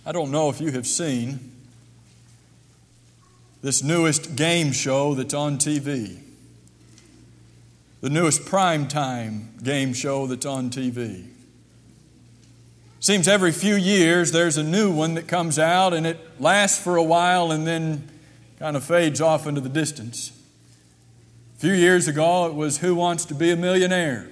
I don't know if you have seen this newest game show that's on TV. The newest primetime game show that's on TV. Seems every few years there's a new one that comes out and it lasts for a while and then kind of fades off into the distance. A few years ago it was Who Wants to Be a Millionaire?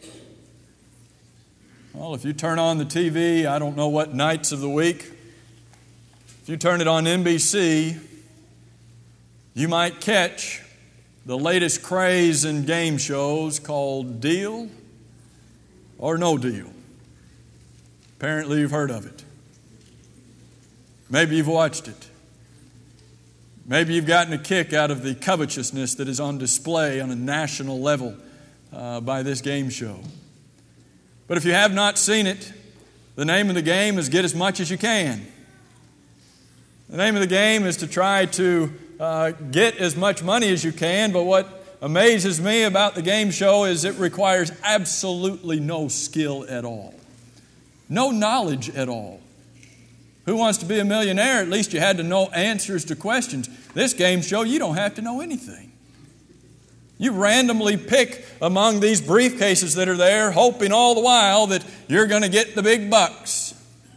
Well, if you turn on the TV, I don't know what nights of the week, if you turn it on NBC, you might catch the latest craze in game shows called Deal or No Deal. Apparently you've heard of it. Maybe you've watched it. Maybe you've gotten a kick out of the covetousness that is on display on a national level by this game show. But if you have not seen it, the name of the game is get as much as you can. The name of the game is to try to get as much money as you can, but what amazes me about the game show is it requires absolutely no skill at all. No knowledge at all. Who Wants to Be a Millionaire? At least you had to know answers to questions. This game show, you don't have to know anything. You randomly pick among these briefcases that are there, hoping all the while that you're going to get the big bucks.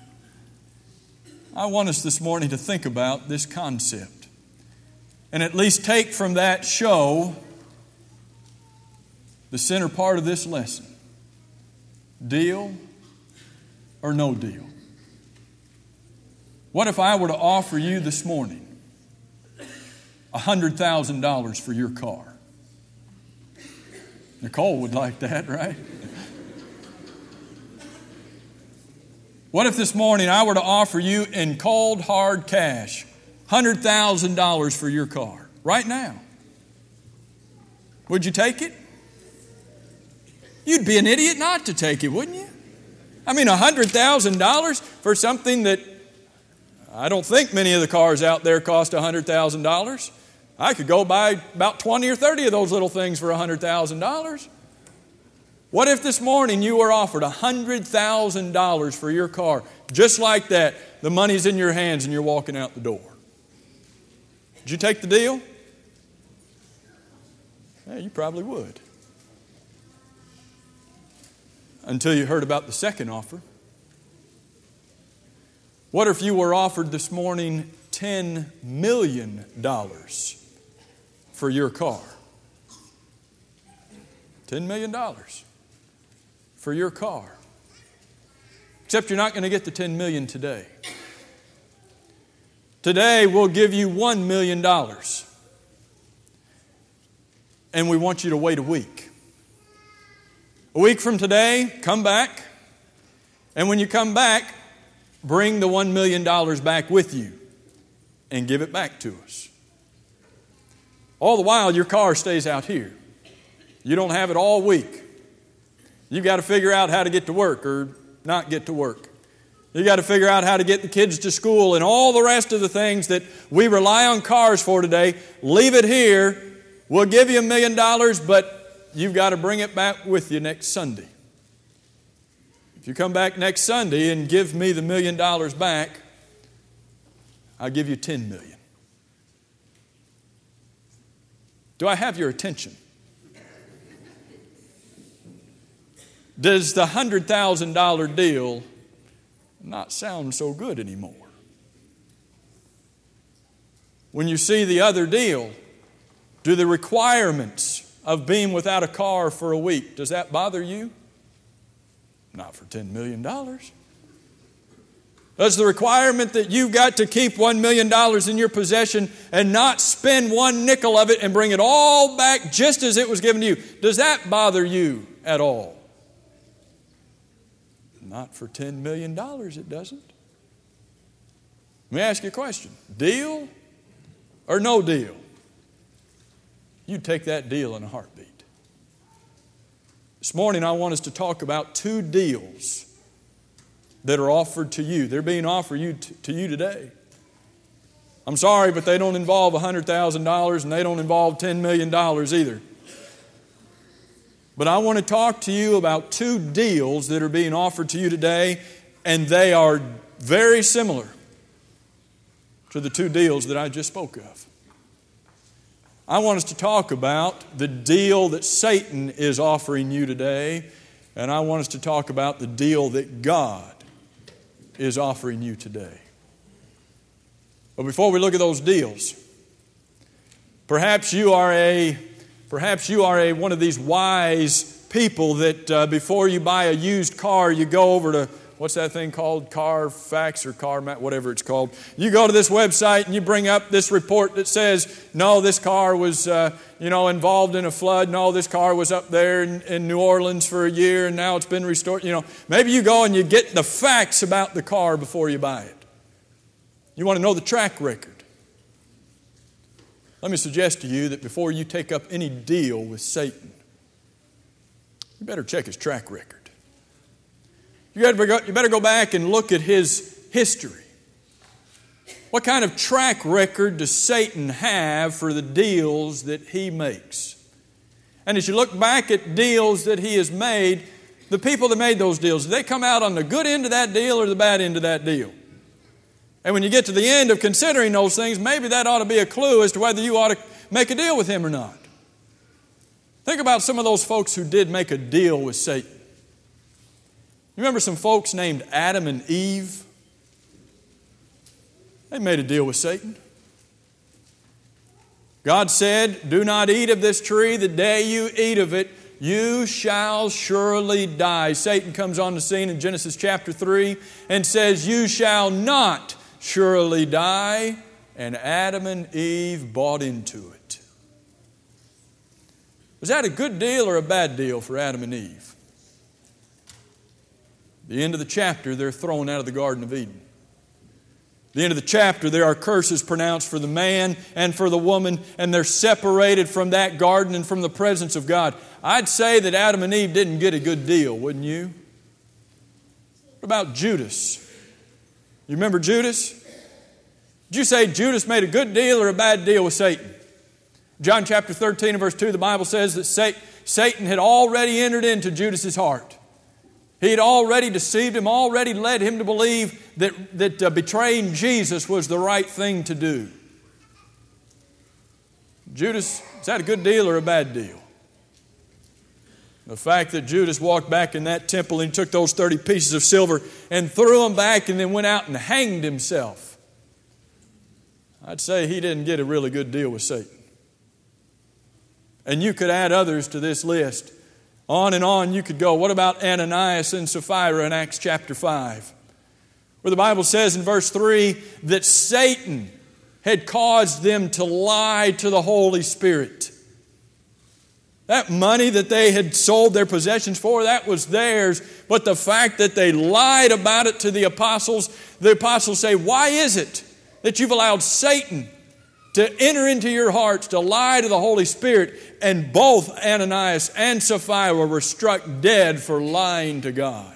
I want us this morning to think about this concept and at least take from that show the center part of this lesson. Deal or no deal? What if I were to offer you this morning $100,000 for your car? Nicole would like that, right? What if this morning I were to offer you in cold, hard cash $100,000 for your car right now? Would you take it? You'd be an idiot not to take it, wouldn't you? I mean, $100,000 for something that I don't think many of the cars out there cost $100,000. I could go buy about 20 or 30 of those little things for $100,000. What if this morning you were offered $100,000 for your car? Just like that, the money's in your hands and you're walking out the door. Would you take the deal? Yeah, you probably would. Until you heard about the second offer. What if you were offered this morning $10 million for your car? $10 million for your car. Except you're not going to get the $10 million today. Today we'll give you $1 million. And we want you to wait a week. A week from today, come back. And when you come back, bring the $1 million back with you and give it back to us. All the while, your car stays out here. You don't have it all week. You've got to figure out how to get to work or not get to work. You've got to figure out how to get the kids to school and all the rest of the things that we rely on cars for today. Leave it here. We'll give you $1 million, but you've got to bring it back with you next Sunday. If you come back next Sunday and give me the $1 million back, I'll give you $10 million. Do I have your attention? Does the $100,000 deal not sound so good anymore? When you see the other deal, do the requirements of being without a car for a week, does that bother you? Not for $10 million. Does the requirement that you've got to keep $1 million in your possession and not spend one nickel of it and bring it all back just as it was given to you, does that bother you at all? Not for $10 million, it doesn't. Let me ask you a question. Deal or no deal? You'd take that deal in a heartbeat. This morning I want us to talk about two deals that are offered to you. They're being offered to you today. I'm sorry, but they don't involve $100,000 and they don't involve $10 million either. But I want to talk to you about two deals that are being offered to you today, and they are very similar. to the two deals that I just spoke of. I want us to talk about the deal that Satan is offering you today, and I want us to talk about the deal that God is offering you today. But before we look at those deals, perhaps you are one of these wise people that before you buy a used car, you go over to, what's that thing called? Carfax or CarMax, whatever it's called. You go to this website and you bring up this report that says, no, this car was involved in a flood. No, this car was up there in New Orleans for a year and now it's been restored. Maybe you go and you get the facts about the car before you buy it. You want to know the track record. Let me suggest to you that before you take up any deal with Satan, you better check his track record. You better go back and look at his history. What kind of track record does Satan have for the deals that he makes? And as you look back at deals that he has made, the people that made those deals, do they come out on the good end of that deal or the bad end of that deal? And when you get to the end of considering those things, maybe that ought to be a clue as to whether you ought to make a deal with him or not. Think about some of those folks who did make a deal with Satan. You remember some folks named Adam and Eve? They made a deal with Satan. God said, do not eat of this tree. The day you eat of it, you shall surely die. Satan comes on the scene in Genesis chapter 3 and says, you shall not surely die. And Adam and Eve bought into it. Was that a good deal or a bad deal for Adam and Eve? At the end of the chapter, they're thrown out of the Garden of Eden. At the end of the chapter, there are curses pronounced for the man and for the woman, and they're separated from that garden and from the presence of God. I'd say that Adam and Eve didn't get a good deal, wouldn't you? What about Judas? You remember Judas? Did you say Judas made a good deal or a bad deal with Satan? John chapter 13 and verse 2, the Bible says that Satan had already entered into Judas's heart. He had already deceived him, already led him to believe that betraying Jesus was the right thing to do. Judas, is that a good deal or a bad deal? The fact that Judas walked back in that temple and took those 30 pieces of silver and threw them back and then went out and hanged himself. I'd say he didn't get a really good deal with Satan. And you could add others to this list. On and on you could go. What about Ananias and Sapphira in Acts chapter 5? Where the Bible says in verse 3 that Satan had caused them to lie to the Holy Spirit. That money that they had sold their possessions for, that was theirs. But the fact that they lied about it to the apostles say, why is it that you've allowed Satan to enter into your hearts, to lie to the Holy Spirit? And both Ananias and Sapphira were struck dead for lying to God.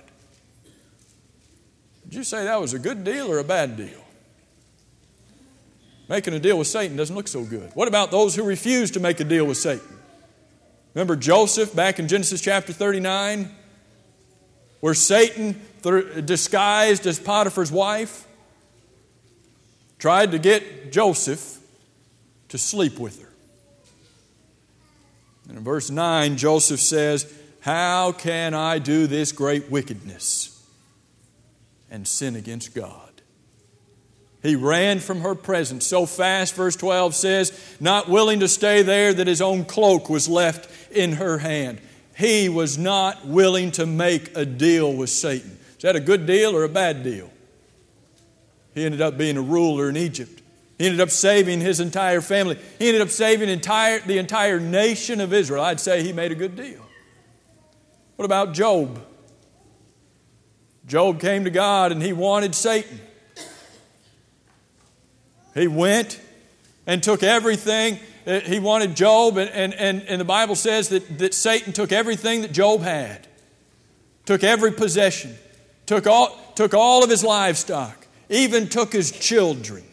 Did you say that was a good deal or a bad deal? Making a deal with Satan doesn't look so good. What about those who refuse to make a deal with Satan? Remember Joseph back in Genesis chapter 39, where Satan, disguised as Potiphar's wife, tried to get Joseph to sleep with her. And in verse 9, Joseph says, how can I do this great wickedness and sin against God? He ran from her presence so fast, verse 12 says, not willing to stay there, that his own cloak was left in her hand. He was not willing to make a deal with Satan. Is that a good deal or a bad deal? He ended up being a ruler in Egypt. He ended up saving his entire family. He ended up saving the entire nation of Israel. I'd say he made a good deal. What about Job? Job came to God and he wanted Satan. He went and took everything. He wanted Job, and the Bible says that Satan took everything that Job had. Took every possession. Took all of his livestock. Even took his children.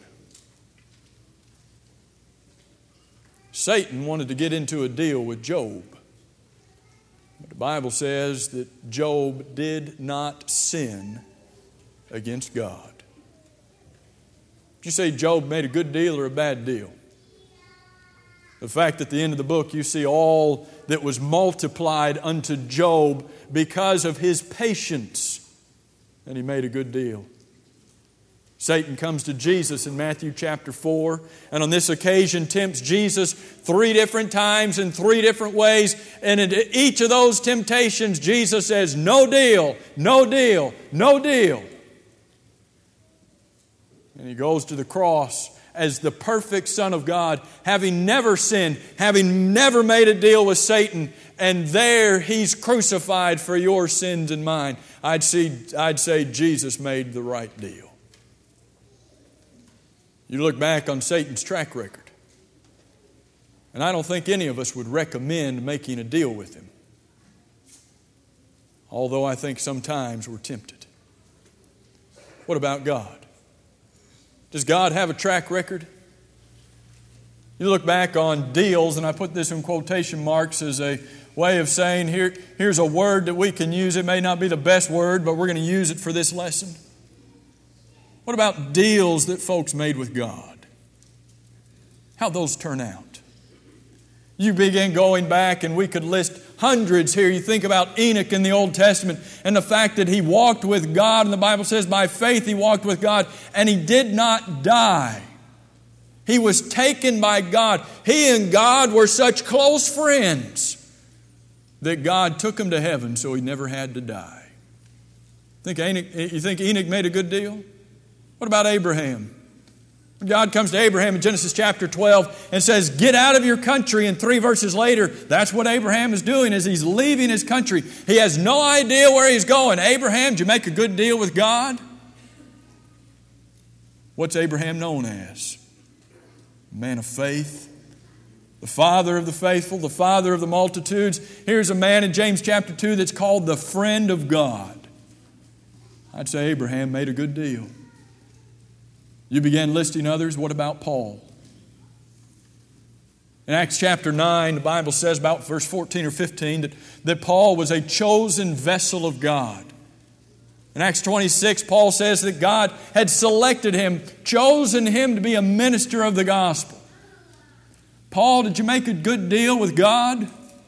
Satan wanted to get into a deal with Job. But the Bible says that Job did not sin against God. Did you say Job made a good deal or a bad deal? The fact that at the end of the book you see all that was multiplied unto Job because of his patience, and he made a good deal. Satan comes to Jesus in Matthew chapter 4, and on this occasion tempts Jesus 3 different times in 3 different ways. And in each of those temptations, Jesus says, no deal, no deal, no deal. And He goes to the cross as the perfect Son of God, having never sinned, having never made a deal with Satan, and there He's crucified for your sins and mine. I'd say Jesus made the right deal. You look back on Satan's track record, and I don't think any of us would recommend making a deal with him. Although I think sometimes we're tempted. What about God? Does God have a track record? You look back on deals, and I put this in quotation marks as a way of saying, here's a word that we can use. It may not be the best word, but we're going to use it for this lesson. What about deals that folks made with God? How'd those turn out? You begin going back, and we could list hundreds here. You think about Enoch in the Old Testament and the fact that he walked with God, and the Bible says by faith he walked with God, and he did not die. He was taken by God. He and God were such close friends that God took him to heaven so he never had to die. You think Enoch made a good deal? What about Abraham? God comes to Abraham in Genesis chapter 12 and says, get out of your country. And 3 verses later, that's what Abraham is doing as he's leaving his country. He has no idea where he's going. Abraham, did you make a good deal with God? What's Abraham known as? Man of faith, the father of the faithful, the father of the multitudes. Here's a man in James chapter 2 that's called the friend of God. I'd say Abraham made a good deal. You began listing others. What about Paul? In Acts chapter 9, the Bible says about verse 14 or 15 that Paul was a chosen vessel of God. In Acts 26, Paul says that God had selected him, chosen him to be a minister of the gospel. Paul, did you make a good deal with God?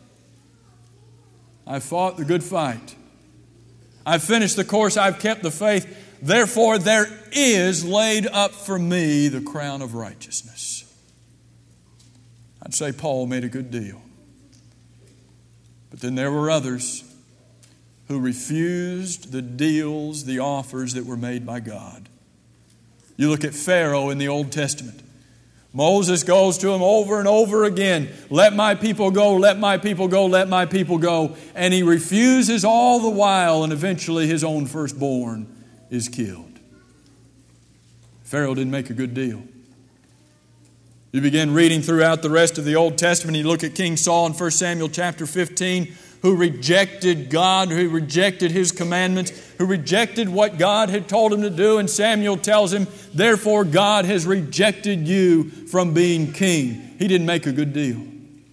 I fought the good fight. I've finished the course. I've kept the faith. Therefore, there is laid up for me the crown of righteousness. I'd say Paul made a good deal. But then there were others who refused the deals, the offers that were made by God. You look at Pharaoh in the Old Testament. Moses goes to him over and over again, let my people go, let my people go, let my people go. And he refuses all the while, and eventually his own firstborn is killed. Pharaoh didn't make a good deal. You begin reading throughout the rest of the Old Testament. You look at King Saul in 1 Samuel chapter 15, who rejected God, who rejected His commandments, who rejected what God had told him to do. And Samuel tells him, therefore God has rejected you from being king. He didn't make a good deal.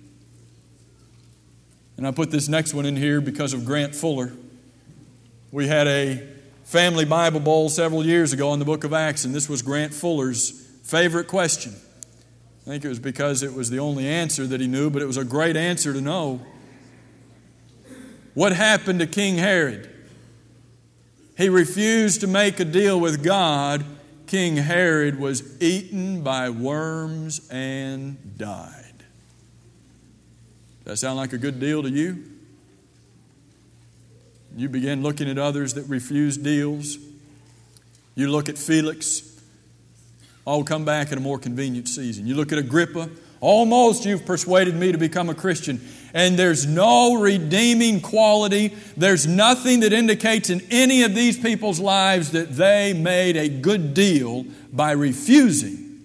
And I put this next one in here because of Grant Fuller. We had a family Bible bowl several years ago on the book of Acts, and this was Grant Fuller's favorite question. I think it was because it was the only answer that he knew, but it was a great answer to know. What happened to King Herod? He refused to make a deal with God. King Herod was eaten by worms and died. Does that sound like a good deal to you? You begin looking at others that refuse deals. You look at Felix. I'll come back at a more convenient season. You look at Agrippa. Almost you've persuaded me to become a Christian. And there's no redeeming quality. There's nothing that indicates in any of these people's lives that they made a good deal by refusing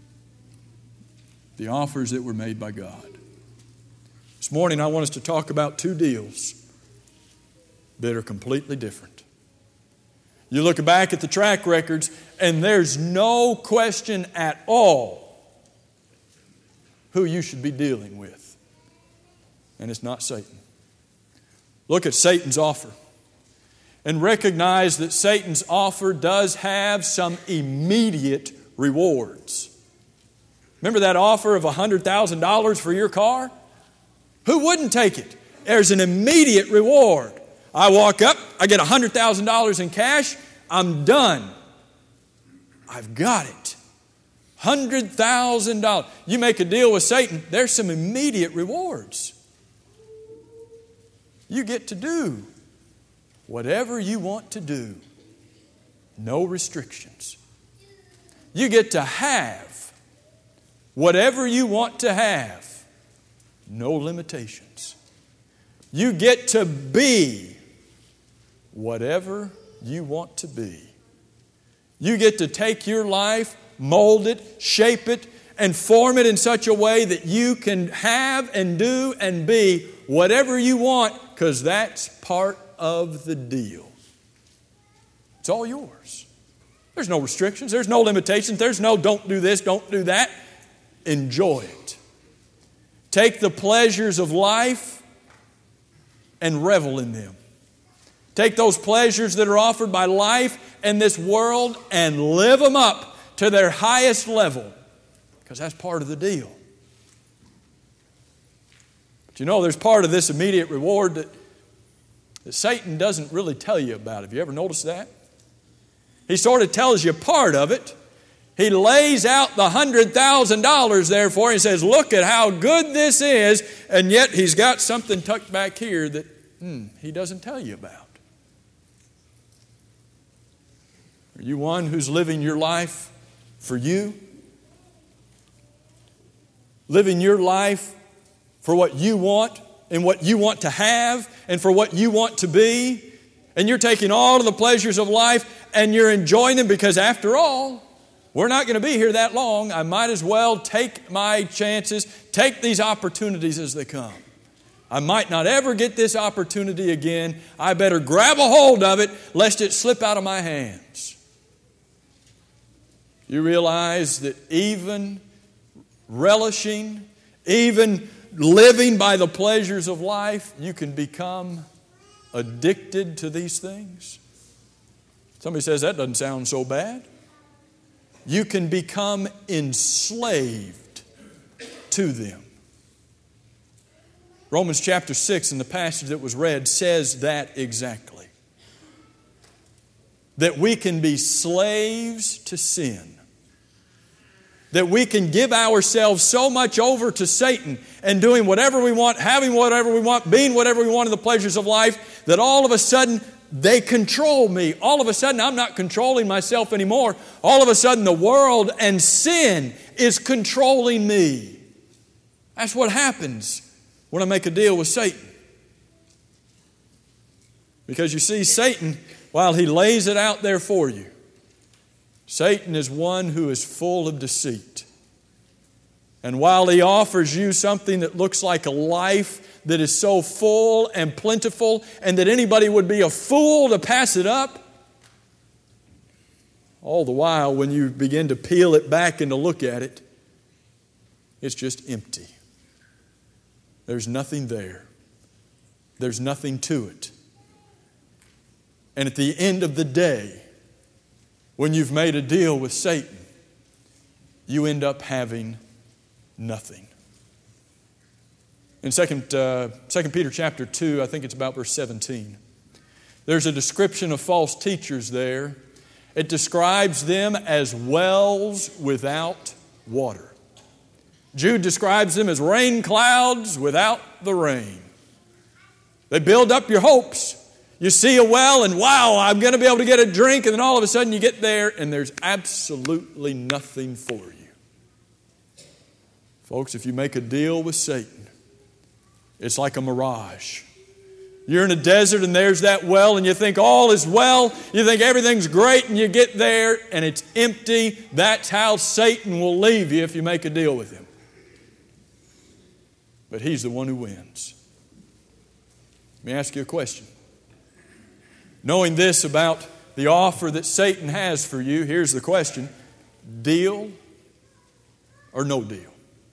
the offers that were made by God. This morning I want us to talk about 2 deals that are completely different. You look back at the track records, and there's no question at all who you should be dealing with. And it's not Satan. Look at Satan's offer and recognize that Satan's offer does have some immediate rewards. Remember that offer of $100,000 for your car? Who wouldn't take it? There's an immediate reward. I walk up, I get $100,000 in cash, I'm done. I've got it. $100,000. You make a deal with Satan, there's some immediate rewards. You get to do whatever you want to do. No restrictions. You get to have whatever you want to have. No limitations. You get to be whatever you want to be. You get to take your life, mold it, shape it, and form it in such a way that you can have and do and be whatever you want, because that's part of the deal. It's all yours. There's no restrictions. There's no limitations. There's no don't do this, don't do that. Enjoy it. Take the pleasures of life and revel in them. Take those pleasures that are offered by life and this world and live them up to their highest level, because that's part of the deal. But you know, there's part of this immediate reward that Satan doesn't really tell you about. Have you ever noticed that? He sort of tells you part of it. He lays out the $100,000 there for you and says, look at how good this is, and yet he's got something tucked back here that he doesn't tell you about. Are you one who's living your life for you? Living your life for what you want and what you want to have and for what you want to be? And you're taking all of the pleasures of life and you're enjoying them, because after all, we're not going to be here that long. I might as well take my chances, take these opportunities as they come. I might not ever get this opportunity again. I better grab a hold of it lest it slip out of my hands. You realize that even relishing, even living by the pleasures of life, you can become addicted to these things? Somebody says, that doesn't sound so bad. You can become enslaved to them. Romans chapter 6 in the passage that was read says that exactly. That we can be slaves to sin. That we can give ourselves so much over to Satan and doing whatever we want, having whatever we want, being whatever we want in the pleasures of life, that all of a sudden they control me. All of a sudden I'm not controlling myself anymore. All of a sudden the world and sin is controlling me. That's what happens when I make a deal with Satan. Because you see, Satan, while he lays it out there for you, Satan is one who is full of deceit. And while he offers you something that looks like a life that is so full and plentiful and that anybody would be a fool to pass it up, all the while when you begin to peel it back and to look at it, it's just empty. There's nothing there. There's nothing to it. And at the end of the day, when you've made a deal with Satan, you end up having nothing. In 2 Peter chapter 2, I think it's about verse 17, there's a description of false teachers there. It describes them as wells without water. Jude describes them as rain clouds without the rain. They build up your hopes. You see a well and wow, I'm going to be able to get a drink, and then all of a sudden you get there and there's absolutely nothing for you. Folks, if you make a deal with Satan, it's like a mirage. You're in a desert and there's that well and you think all is well. You think everything's great and you get there and it's empty. That's how Satan will leave you if you make a deal with him. But he's the one who wins. Let me ask you a question. Knowing this about the offer that Satan has for you, here's the question. Deal or no deal?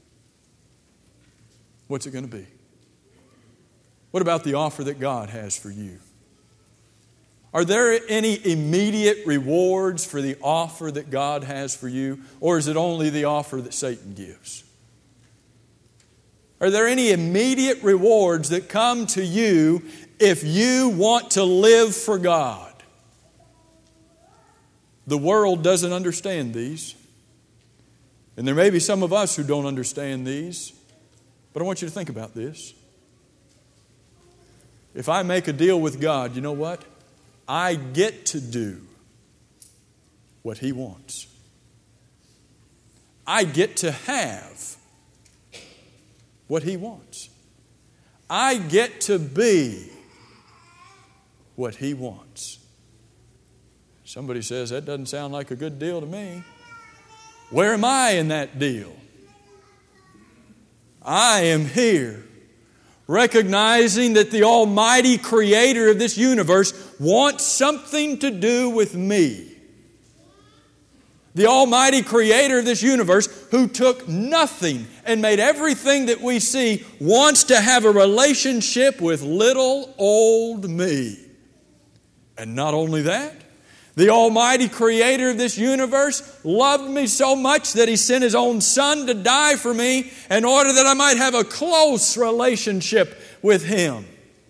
What's it going to be? What about the offer that God has for you? Are there any immediate rewards for the offer that God has for you? Or is it only the offer that Satan gives? Are there any immediate rewards that come to you if you want to live for God? The world doesn't understand these. And there may be some of us who don't understand these. But I want you to think about this. If I make a deal with God, you know what? I get to do what He wants. I get to have what He wants. I get to be what He wants. Somebody says, that doesn't sound like a good deal to me. Where am I in that deal? I am here recognizing that the Almighty Creator of this universe wants something to do with me. The Almighty Creator of this universe, who took nothing and made everything that we see, wants to have a relationship with little old me. And not only that, the Almighty Creator of this universe loved me so much that He sent His own Son to die for me in order that I might have a close relationship with Him.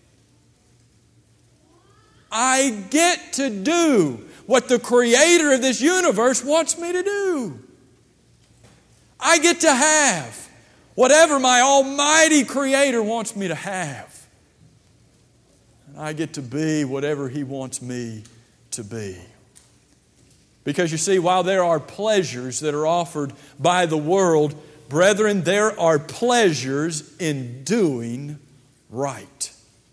I get to do what the Creator of this universe wants me to do. I get to have whatever my Almighty Creator wants me to have. And I get to be whatever He wants me to be. Because you see, while there are pleasures that are offered by the world, brethren, there are pleasures in doing right.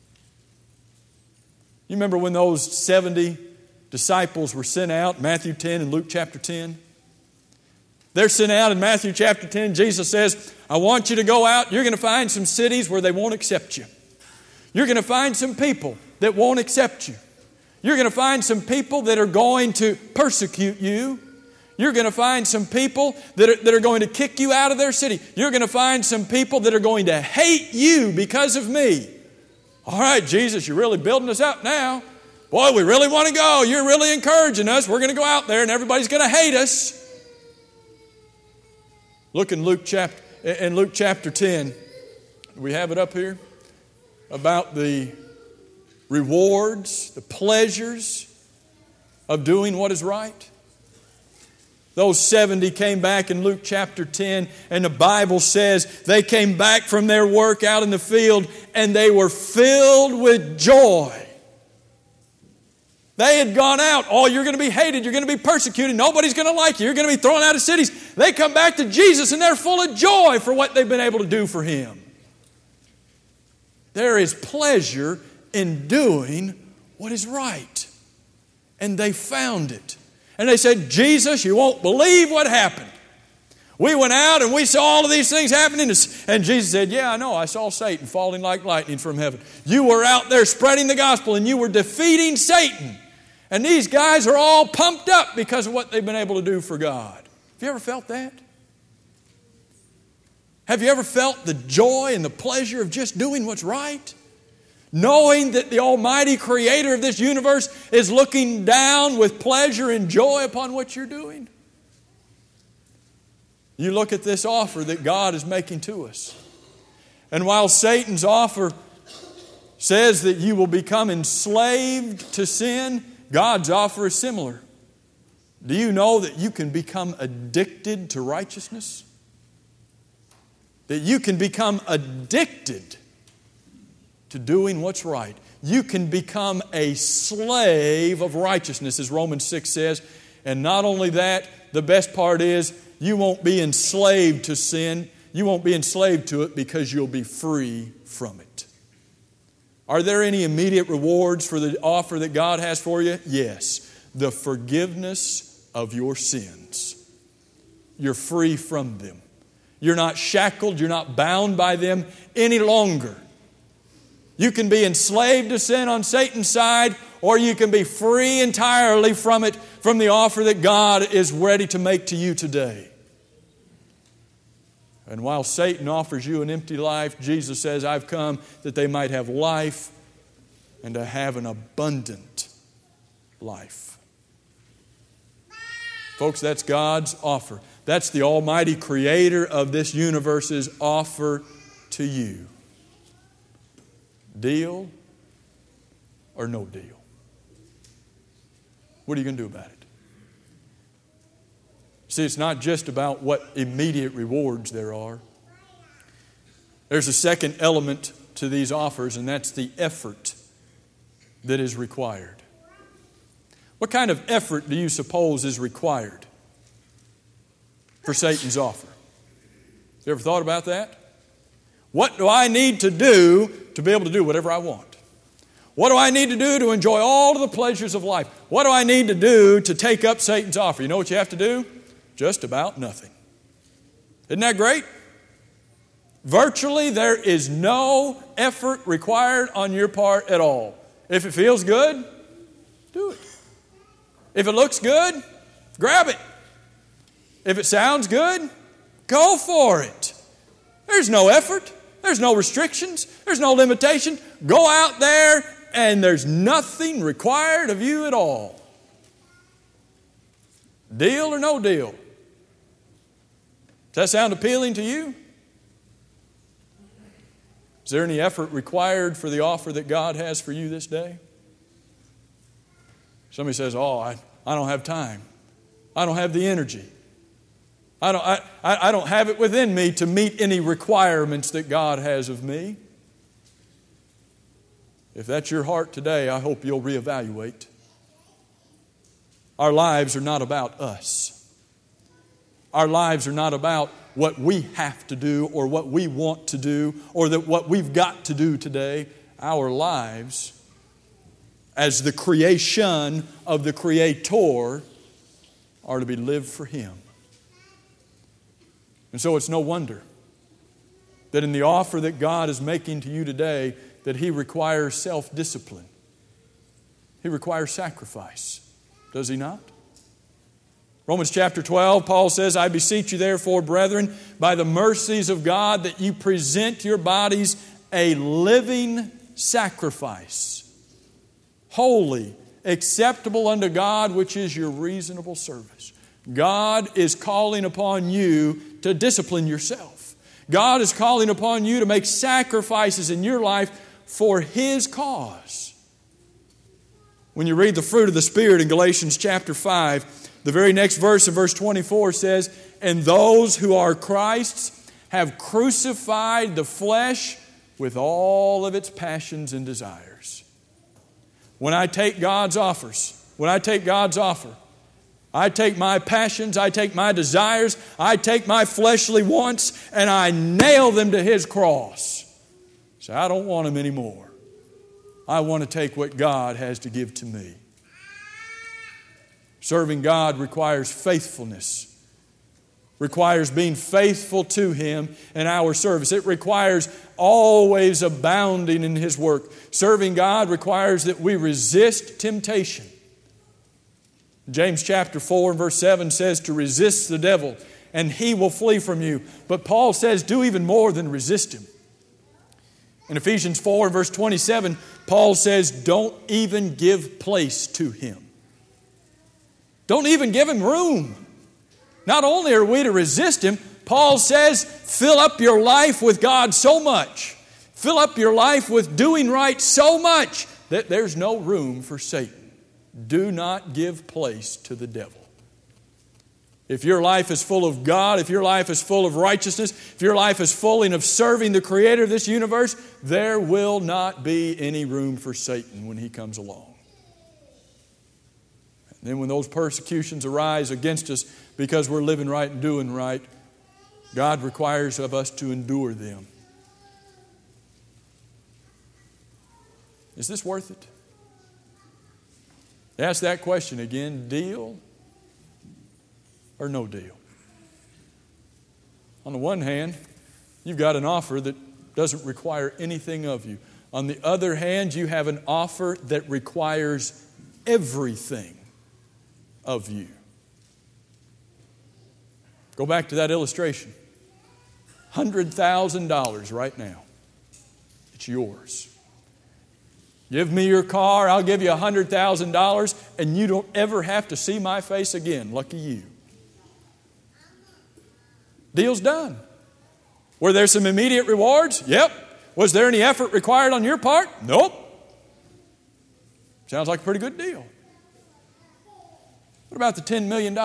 You remember when those 70 disciples were sent out, Matthew 10 and Luke chapter 10? They're sent out in Matthew chapter 10. Jesus says, I want you to go out. You're going to find some cities where they won't accept you. You're going to find some people that won't accept you. You're going to find some people that are going to persecute you. You're going to find some people that are going to kick you out of their city. You're going to find some people that are going to hate you because of me. All right, Jesus, you're really building us up now. Boy, we really want to go. You're really encouraging us. We're going to go out there and everybody's going to hate us. Look in Luke chapter 10. We have it up here about the rewards, the pleasures of doing what is right. Those 70 came back in Luke chapter 10, and the Bible says they came back from their work out in the field and they were filled with joy. They had gone out. Oh, you're going to be hated. You're going to be persecuted. Nobody's going to like you. You're going to be thrown out of cities. They come back to Jesus and they're full of joy for what they've been able to do for Him. There is pleasure in doing what is right. And they found it. And they said, Jesus, you won't believe what happened. We went out and we saw all of these things happening. And Jesus said, yeah, I know. I saw Satan falling like lightning from heaven. You were out there spreading the gospel and you were defeating Satan. And these guys are all pumped up because of what they've been able to do for God. Have you ever felt that? Have you ever felt the joy and the pleasure of just doing what's right? Knowing that the Almighty Creator of this universe is looking down with pleasure and joy upon what you're doing? You look at this offer that God is making to us. And while Satan's offer says that you will become enslaved to sin, God's offer is similar. Do you know that you can become addicted to righteousness? That you can become addicted to doing what's right. You can become a slave of righteousness, as Romans 6 says. And not only that, the best part is you won't be enslaved to sin. You won't be enslaved to it because you'll be free from it. Are there any immediate rewards for the offer that God has for you? Yes. The forgiveness of your sins. You're free from them. You're not shackled. You're not bound by them any longer. You can be enslaved to sin on Satan's side, or you can be free entirely from it, from the offer that God is ready to make to you today. And while Satan offers you an empty life, Jesus says, I've come that they might have life and to have an abundant life. Folks, that's God's offer. That's the Almighty Creator of this universe's offer to you. Deal or no deal? What are you going to do about it? See, it's not just about what immediate rewards there are. There's a second element to these offers, and that's the effort that is required. What kind of effort do you suppose is required for Satan's offer? You ever thought about that? What do I need to do to be able to do whatever I want? What do I need to do to enjoy all of the pleasures of life? What do I need to do to take up Satan's offer? You know what you have to do? Just about nothing. Isn't that great? Virtually there is no effort required on your part at all. If it feels good, do it. If it looks good, grab it. If it sounds good, go for it. There's no effort. There's no restrictions. There's no limitation. Go out there and there's nothing required of you at all. Deal or no deal? Does that sound appealing to you? Is there any effort required for the offer that God has for you this day? Somebody says, I don't have time. I don't have the energy. I don't have it within me to meet any requirements that God has of me. If that's your heart today, I hope you'll reevaluate. Our lives are not about us. Our lives are not about what we have to do or what we want to do or what we've got to do today. Our lives, as the creation of the Creator, are to be lived for Him. And so it's no wonder that in the offer that God is making to you today, that He requires self-discipline. He requires sacrifice. Does He not? Romans chapter 12, Paul says, I beseech you therefore, brethren, by the mercies of God, that you present your bodies a living sacrifice, holy, acceptable unto God, which is your reasonable service. God is calling upon you to discipline yourself. God is calling upon you to make sacrifices in your life for His cause. When you read the fruit of the Spirit in Galatians chapter 5, the very next verse in verse 24 says, and those who are Christ's have crucified the flesh with all of its passions and desires. When I take God's offers, I take my passions, I take my desires, I take my fleshly wants, and I nail them to His cross. So I don't want them anymore. I want to take what God has to give to me. Serving God requires faithfulness. Requires being faithful to Him in our service. It requires always abounding in His work. Serving God requires that we resist temptation. James chapter 4 and verse 7 says to resist the devil and he will flee from you. But Paul says do even more than resist him. In Ephesians 4 and verse 27, Paul says don't even give place to him. Don't even give him room. Not only are we to resist him, Paul says fill up your life with God so much. Fill up your life with doing right so much that there's no room for Satan. Do not give place to the devil. If your life is full of God, if your life is full of righteousness, if your life is full of serving the Creator of this universe, there will not be any room for Satan when he comes along. And then when those persecutions arise against us because we're living right and doing right, God requires of us to endure them. Is this worth it? Ask that question again. Deal or no deal? On the one hand, you've got an offer that doesn't require anything of you. On the other hand, you have an offer that requires everything of you. Go back to that illustration. $100,000 right now. It's yours. Give me your car, I'll give you $100,000, and you don't ever have to see my face again. Lucky you. Deal's done. Were there some immediate rewards? Yep. Was there any effort required on your part? Nope. Sounds like a pretty good deal. What about the $10 million?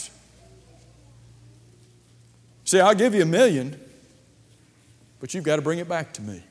See, I'll give you $1 million, but you've got to bring it back to me.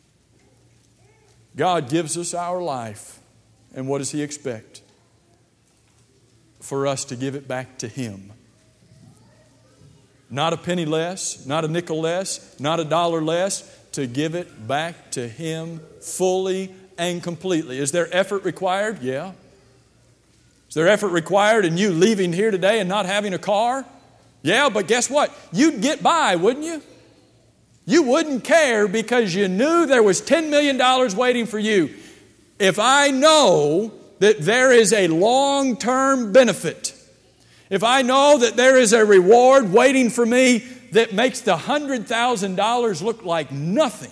God gives us our life, and what does He expect? For us to give it back to Him. Not a penny less, not a nickel less, not a dollar less, to give it back to Him fully and completely. Is there effort required? Yeah. Is there effort required in you leaving here today and not having a car? Yeah, but guess what? You'd get by, wouldn't you? You wouldn't care because you knew there was $10 million waiting for you. If I know that there is a long-term benefit, if I know that there is a reward waiting for me that makes the $100,000 look like nothing,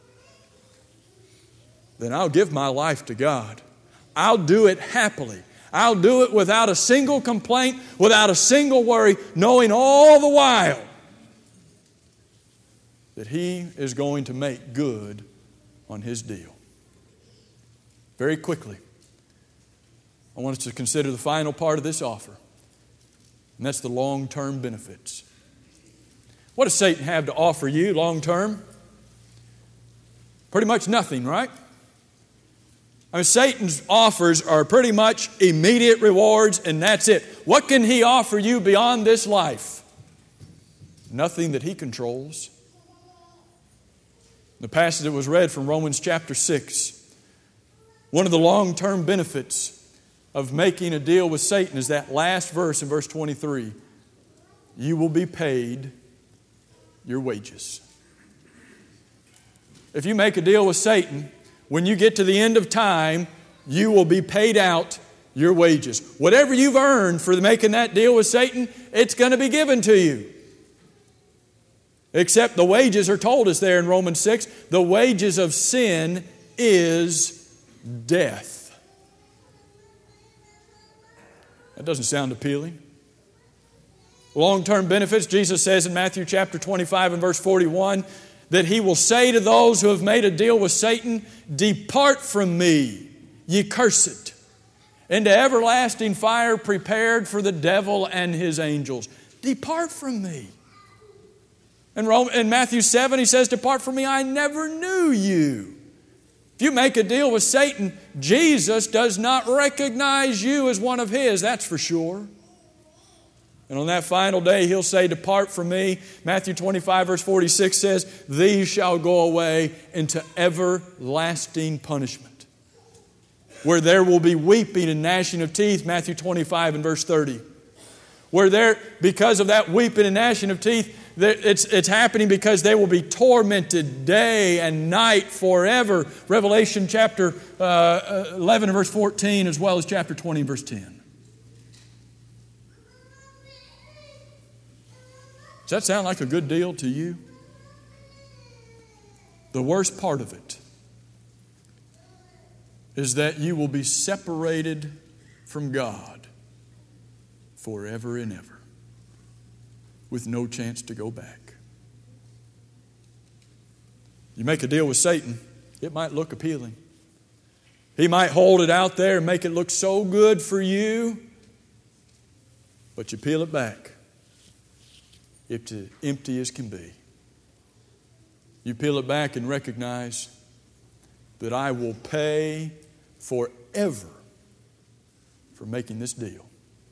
then I'll give my life to God. I'll do it happily. I'll do it without a single complaint, without a single worry, knowing all the while that He is going to make good on His deal. Very quickly, I want us to consider the final part of this offer, and that's the long-term benefits. What does Satan have to offer you long-term? Pretty much nothing, right? I mean, Satan's offers are pretty much immediate rewards, and that's it. What can he offer you beyond this life? Nothing that he controls. The passage that was read from Romans chapter 6, one of the long-term benefits of making a deal with Satan is that last verse in verse 23. You will be paid your wages. If you make a deal with Satan, when you get to the end of time, you will be paid out your wages. Whatever you've earned for making that deal with Satan, it's going to be given to you. Except the wages are told us there in Romans 6. The wages of sin is death. That doesn't sound appealing. Long-term benefits, Jesus says in Matthew chapter 25 and verse 41, that He will say to those who have made a deal with Satan, depart from me, ye cursed, into everlasting fire prepared for the devil and his angels. Depart from me. In Matthew 7, He says, depart from me, I never knew you. If you make a deal with Satan, Jesus does not recognize you as one of His, that's for sure. And on that final day, He'll say, depart from me. Matthew 25 verse 46 says, these shall go away into everlasting punishment, where there will be weeping and gnashing of teeth. Matthew 25 and verse 30. Because of that weeping and gnashing of teeth, it's happening because they will be tormented day and night forever. Revelation chapter 11 and verse 14, as well as chapter 20 and verse 10. Does that sound like a good deal to you? The worst part of it is that you will be separated from God forever and ever, with no chance to go back. You make a deal with Satan, it might look appealing. He might hold it out there and make it look so good for you, but you peel it back, it's empty as can be. You peel it back and recognize that I will pay forever for making this deal.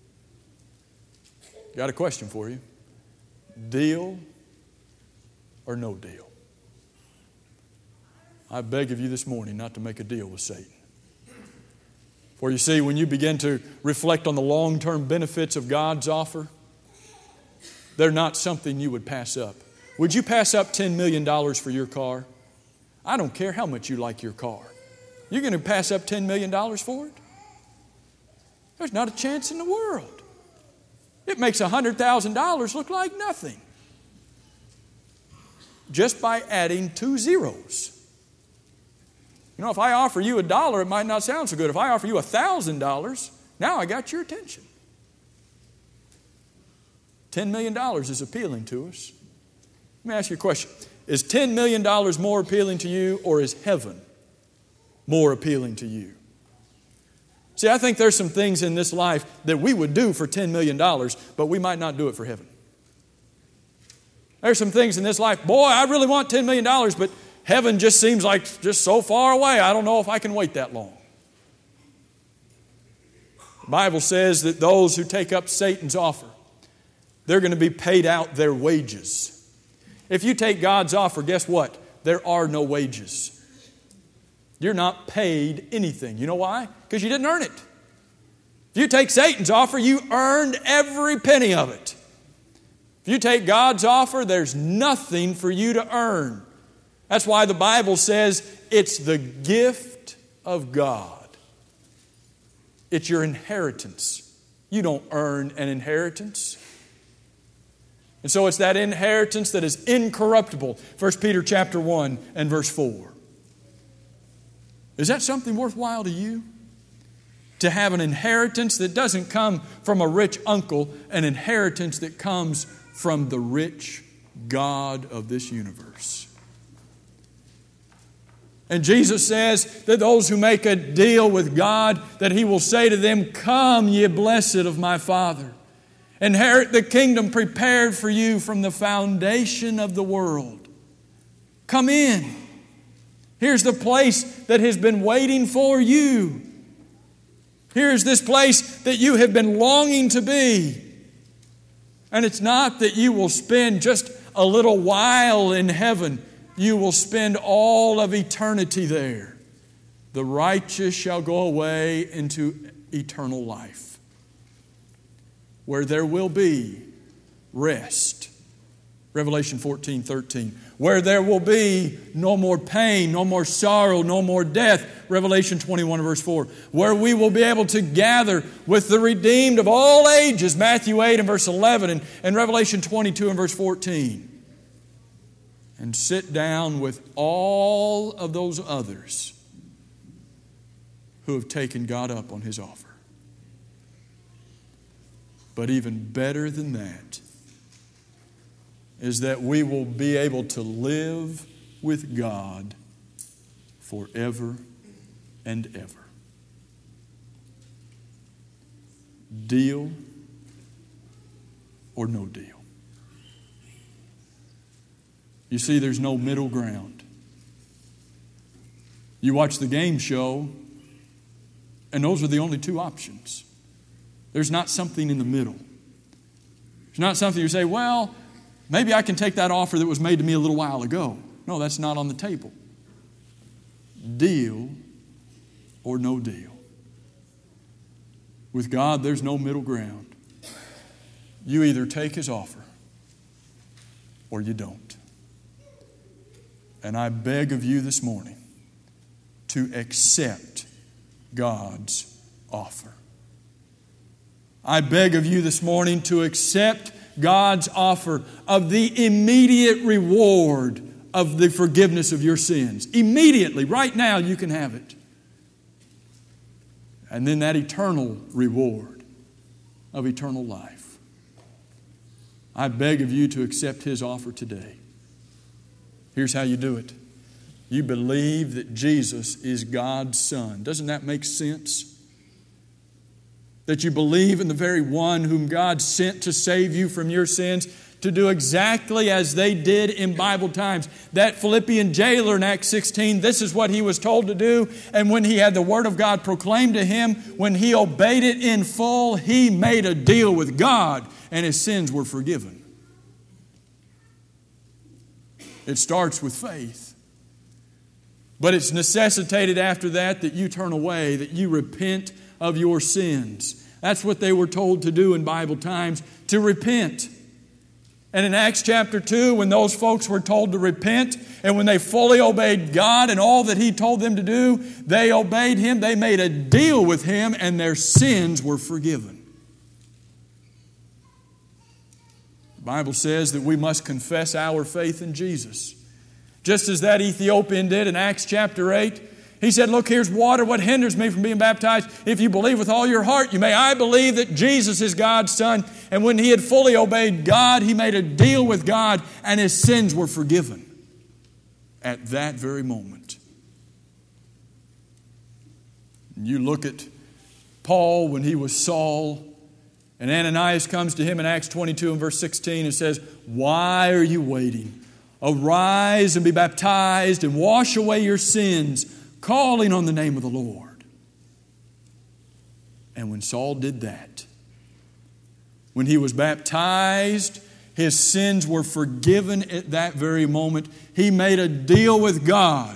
Got a question for you. Deal or no deal? I beg of you this morning not to make a deal with Satan. For you see, when you begin to reflect on the long-term benefits of God's offer, they're not something you would pass up. Would you pass up $10 million for your car? I don't care how much you like your car. You're going to pass up $10 million for it? There's not a chance in the world. It makes $100,000 look like nothing, just by adding 2 zeros. You know, if I offer you $1, it might not sound so good. If I offer you $1,000, now I got your attention. $10 million is appealing to us. Let me ask you a question. Is $10 million more appealing to you, or is heaven more appealing to you? See, I think there's some things in this life that we would do for $10 million, but we might not do it for heaven. There's some things in this life, boy, I really want $10 million, but heaven just seems like just so far away. I don't know if I can wait that long. The Bible says that those who take up Satan's offer, they're going to be paid out their wages. If you take God's offer, guess what? There are no wages. You're not paid anything. You know why? Because you didn't earn it. If you take Satan's offer, you earned every penny of it. If you take God's offer, there's nothing for you to earn. That's why the Bible says it's the gift of God. It's your inheritance. You don't earn an inheritance. And so it's that inheritance that is incorruptible. 1 Peter chapter 1 and verse 4. Is that something worthwhile to you? To have an inheritance that doesn't come from a rich uncle, an inheritance that comes from the rich God of this universe. And Jesus says that those who make a deal with God, that He will say to them, "Come, ye blessed of my Father. Inherit the kingdom prepared for you from the foundation of the world. Come in. Here's the place that has been waiting for you. Here's this place that you have been longing to be. And it's not that you will spend just a little while in heaven. You will spend all of eternity there. The righteous shall go away into eternal life, where there will be rest. Revelation 14:13. Where there will be no more pain, no more sorrow, no more death. Revelation 21 verse 4. Where we will be able to gather with the redeemed of all ages. Matthew 8 and verse 11 and Revelation 22 and verse 14. And sit down with all of those others who have taken God up on His offer. But even better than that is that we will be able to live with God forever and ever. Deal or no deal. You see, there's no middle ground. You watch the game show, and those are the only two options. There's not something in the middle. There's not something you say, well, maybe I can take that offer that was made to me a little while ago. No, that's not on the table. Deal or no deal. With God, there's no middle ground. You either take His offer or you don't. And I beg of you this morning to accept God's offer. I beg of you this morning to accept God's offer of the immediate reward of the forgiveness of your sins. Immediately, right now, you can have it. And then that eternal reward of eternal life. I beg of you to accept His offer today. Here's how you do it. You believe that Jesus is God's Son. Doesn't that make sense? That you believe in the very one whom God sent to save you from your sins, to do exactly as they did in Bible times. That Philippian jailer in Acts 16, this is what he was told to do. And when he had the Word of God proclaimed to him, when he obeyed it in full, he made a deal with God and his sins were forgiven. It starts with faith. But it's necessitated after that you turn away, that you repent of your sins. That's what they were told to do in Bible times, to repent. And in Acts chapter 2, when those folks were told to repent, and when they fully obeyed God and all that He told them to do, they obeyed Him, they made a deal with Him, and their sins were forgiven. The Bible says that we must confess our faith in Jesus. Just as that Ethiopian did in Acts chapter 8, He said, look, here's water. What hinders me from being baptized? If you believe with all your heart, you may. I believe that Jesus is God's Son. And when he had fully obeyed God, he made a deal with God, and his sins were forgiven at that very moment. And you look at Paul when he was Saul, and Ananias comes to him in Acts 22 and verse 16 and says, why are you waiting? Arise and be baptized and wash away your sins, calling on the name of the Lord. And when Saul did that, when he was baptized, his sins were forgiven at that very moment. He made a deal with God.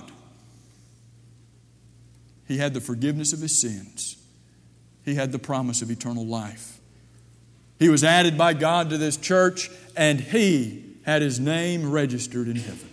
He had the forgiveness of his sins. He had the promise of eternal life. He was added by God to this church, and he had his name registered in heaven.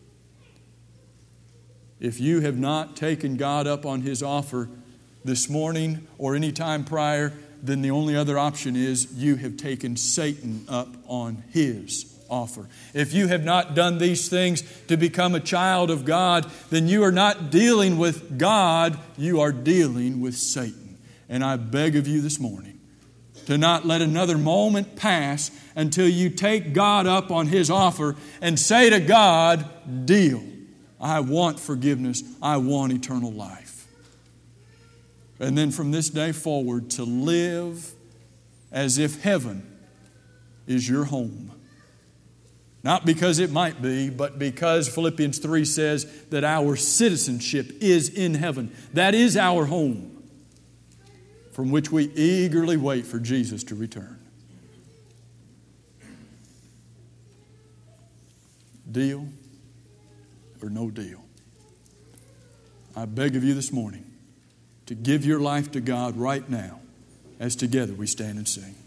If you have not taken God up on his offer this morning or any time prior, then the only other option is you have taken Satan up on his offer. If you have not done these things to become a child of God, then you are not dealing with God, you are dealing with Satan. And I beg of you this morning to not let another moment pass until you take God up on his offer and say to God, deal. I want forgiveness. I want eternal life. And then from this day forward to live as if heaven is your home. Not because it might be, but because Philippians 3 says that our citizenship is in heaven. That is our home, from which we eagerly wait for Jesus to return. Deal or no deal? I beg of you this morning to give your life to God right now as together we stand and sing.